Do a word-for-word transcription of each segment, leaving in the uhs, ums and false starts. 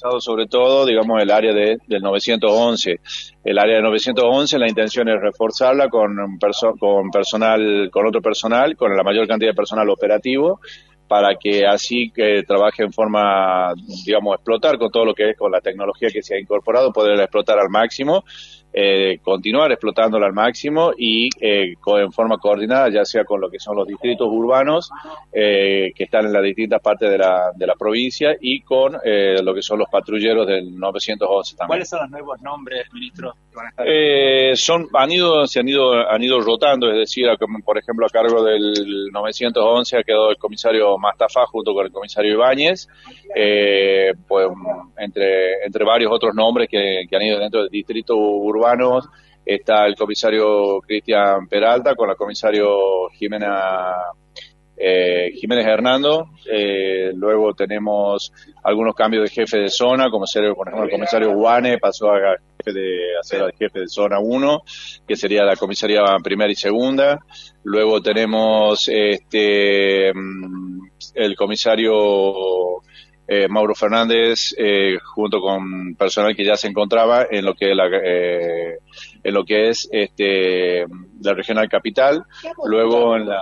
reforzado sobre todo, digamos, el área de, del novecientos once. El área de novecientos once, la intención es reforzarla con, perso con personal, con otro personal, con la mayor cantidad de personal operativo, para que así que trabaje en forma, digamos, explotar con todo lo que es con la tecnología que se ha incorporado, poder explotar al máximo, eh, continuar explotándola al máximo y eh, en forma coordinada, ya sea con lo que son los distritos urbanos eh, que están en las distintas partes de la, de la provincia y con eh, lo que son los patrulleros del novecientos once también. ¿Cuáles son los nuevos nombres, ministro, que van a estar? Eh, son, han ido, se han ido, han ido rotando, es decir, por ejemplo, a cargo del novecientos once ha quedado el comisario Mastafá junto con el comisario Ibáñez, eh, pues entre, entre varios otros nombres que, que han ido dentro del distrito urbano. Está el comisario Cristian Peralta con la comisario Jimena eh, Jiménez Hernando. Eh, luego tenemos algunos cambios de jefe de zona, como ser, por ejemplo, el comisario Guane pasó a, jefe de, a ser el jefe de zona uno, que sería la comisaría primera y segunda. Luego tenemos este el comisario Eh, Mauro Fernández, eh, junto con personal que ya se encontraba en lo que es la, eh, en lo que es este la regional capital. Luego en la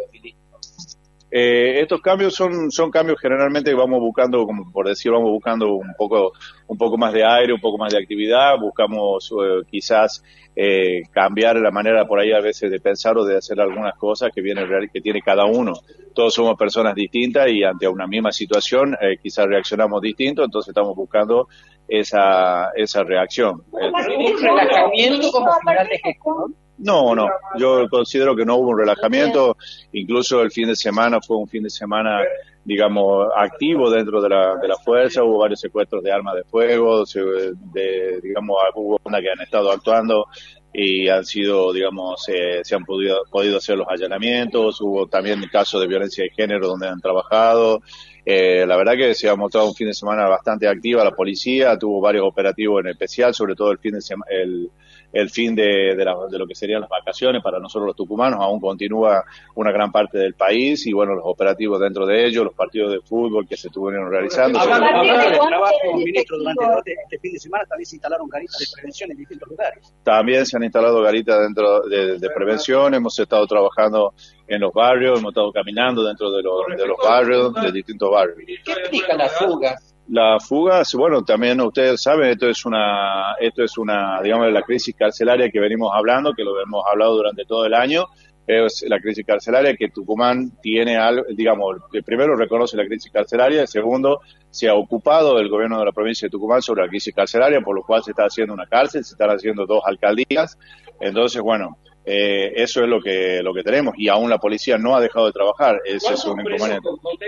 eh, estos cambios son son cambios generalmente que vamos buscando, como por decir, vamos buscando un poco un poco más de aire, un poco más de actividad, buscamos eh, quizás eh, cambiar la manera por ahí a veces de pensar o de hacer algunas cosas que viene que tiene cada uno. Todos somos personas distintas y ante una misma situación eh, quizás reaccionamos distinto, entonces estamos buscando esa esa reacción. ¿Un relajamiento como final de gestión? No, no, yo considero que no hubo un relajamiento, incluso el fin de semana fue un fin de semana, digamos, activo dentro de la, de la fuerza, hubo varios secuestros de armas de fuego, de, digamos, hubo una que han estado actuando y han sido, digamos, eh, se han podido, podido hacer los allanamientos, hubo también casos de violencia de género donde han trabajado. Eh, la verdad que se ha mostrado un fin de semana bastante activa la policía, tuvo varios operativos en especial, sobre todo el fin de semana, el, el fin de, de, la, de lo que serían las vacaciones para nosotros los tucumanos, aún continúa una gran parte del país y bueno, los operativos dentro de ellos, los partidos de fútbol que se estuvieron realizando. Hablando, hablando del trabajo, ministro, durante todo este fin de semana también se instalaron garitas de prevención en distintos lugares. También se han instalado garitas dentro de, de prevención, hemos estado trabajando en los barrios, hemos estado caminando dentro de los, de los barrios, de distintos barrios. ¿Qué explica las fugas? Las fugas, bueno, también ustedes saben, esto es una, esto es una, digamos, la crisis carcelaria que venimos hablando, que lo hemos hablado durante todo el año, es la crisis carcelaria que Tucumán tiene algo, digamos, que primero reconoce la crisis carcelaria, segundo, se ha ocupado el gobierno de la provincia de Tucumán sobre la crisis carcelaria, por lo cual se está haciendo una cárcel, se están haciendo dos alcaldías, entonces, bueno, Eh, eso es lo que lo que tenemos y aún la policía no ha dejado de trabajar, ese es un inconveniente.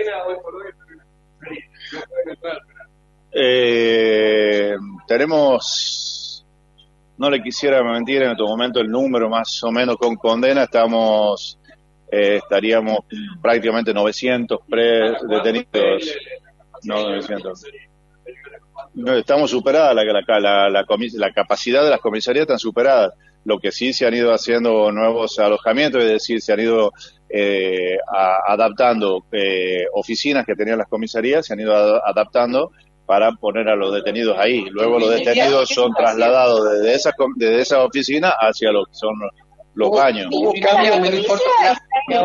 Eh, tenemos, no le quisiera mentir en este momento el número más o menos con condena, estamos eh, estaríamos prácticamente novecientos pre detenidos, no novecientos. No, estamos superadas, la, la, la, la, la capacidad de las comisarías están superadas. Lo que sí se han ido haciendo nuevos alojamientos, es decir, se han ido eh, a, adaptando eh, oficinas que tenían las comisarías, se han ido a, adaptando para poner a los detenidos ahí. Luego los detenidos son trasladados desde esa, desde esa oficina hacia lo que son los baños. ¿Hubo cambios muy importantes?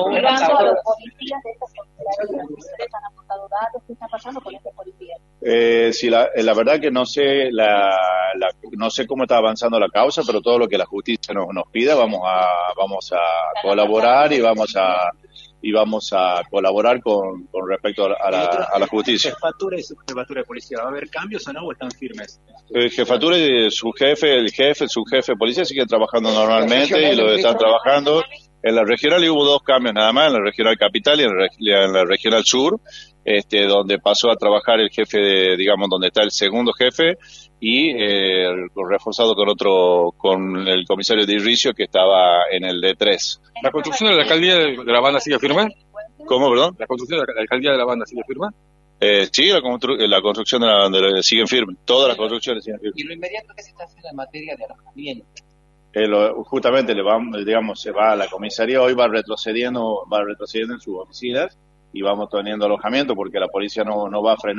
¿Qué está pasando con este policía? Eh, sí, la, la verdad que no sé la, la, no sé cómo está avanzando la causa, pero todo lo que la justicia nos, nos pida vamos a vamos a colaborar y vamos a y vamos a colaborar con, con respecto a la, a la justicia. ¿Jefatura y subjefatura de policía va a haber cambios o no, o están firmes? El jefatura y su jefe, el jefe, el subjefe de policía siguen trabajando normalmente y lo están trabajando. En la regional y hubo dos cambios nada más, en la regional capital y en la, en la regional sur, este, donde pasó a trabajar el jefe, de, digamos, donde está el segundo jefe y eh, reforzado con otro, con el comisario de Irricio que estaba en el D tres. ¿La construcción de la alcaldía de la banda sigue firme? ¿Cómo, perdón? ¿La construcción de la alcaldía de la banda sigue firme? Eh, sí, la, constru la construcción de la, de la, siguen firmes, todas las construcciones siguen firmes. ¿Y lo inmediato que se está haciendo en materia de alojamiento? Eh, lo, justamente le vamos, digamos, se va a la comisaría, hoy va retrocediendo, va retrocediendo en sus oficinas y vamos teniendo alojamiento porque la policía no, no va a frenar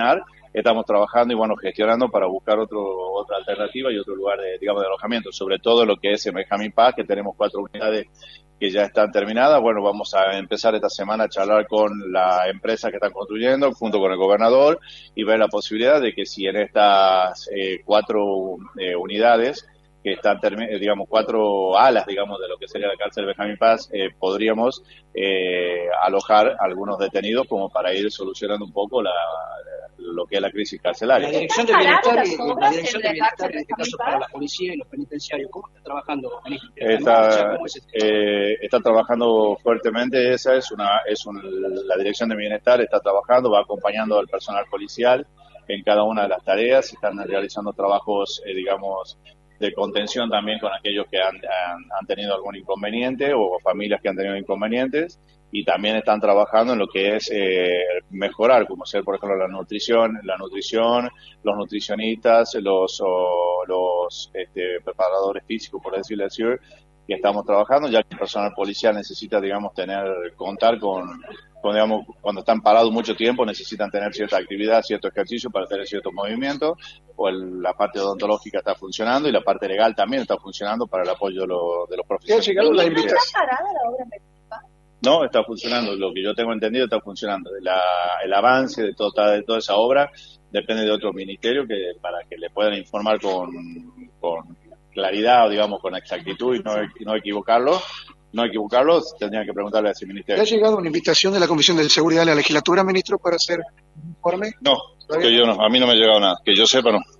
estamos trabajando y bueno, gestionando para buscar otro, otra alternativa y otro lugar de, digamos, de alojamiento, sobre todo lo que es en Benjamín Paz, que tenemos cuatro unidades que ya están terminadas. Bueno, vamos a empezar esta semana a charlar con la empresa que están construyendo, junto con el gobernador, y ver la posibilidad de que si en estas eh, cuatro eh, unidades, que están, digamos, cuatro alas, digamos, de lo que sería la cárcel de Benjamín Paz, eh, podríamos eh, alojar algunos detenidos como para ir solucionando un poco la, lo que es la crisis carcelaria. La Dirección de Bienestar, y, la dirección de Bienestar, en este caso para la policía y los penitenciarios, ¿cómo está trabajando, ministro? Está, eh, está trabajando fuertemente. Esa es una, es un, la Dirección de Bienestar está trabajando, va acompañando al personal policial en cada una de las tareas, están realizando trabajos, eh, digamos, de contención también con aquellos que han, han, han tenido algún inconveniente o familias que han tenido inconvenientes, y también están trabajando en lo que es eh, mejorar, como ser, por ejemplo, la nutrición, la nutrición, los nutricionistas, los o, los este, preparadores físicos, por decirlo así, que estamos trabajando, ya que el personal policial necesita, digamos, tener, contar con, con, digamos, cuando están parados mucho tiempo, necesitan tener cierta actividad, cierto ejercicio para tener ciertos movimientos, o el, la parte odontológica está funcionando y la parte legal también está funcionando para el apoyo de, lo, de los profesionales. ¿Está parada la obra en Benjamín Paz? No, está funcionando, lo que yo tengo entendido está funcionando. La, el avance de, toda de toda esa obra depende de otro ministerio que para que le puedan informar con, con claridad o, digamos, con exactitud y no, y no equivocarlo. No equivocarlos, tendrían que preguntarle a ese ministerio. ¿Le ha llegado una invitación de la Comisión de Seguridad de la Legislatura, ministro, para hacer un informe? No, que yo no, a mí no me ha llegado nada, que yo sepa no.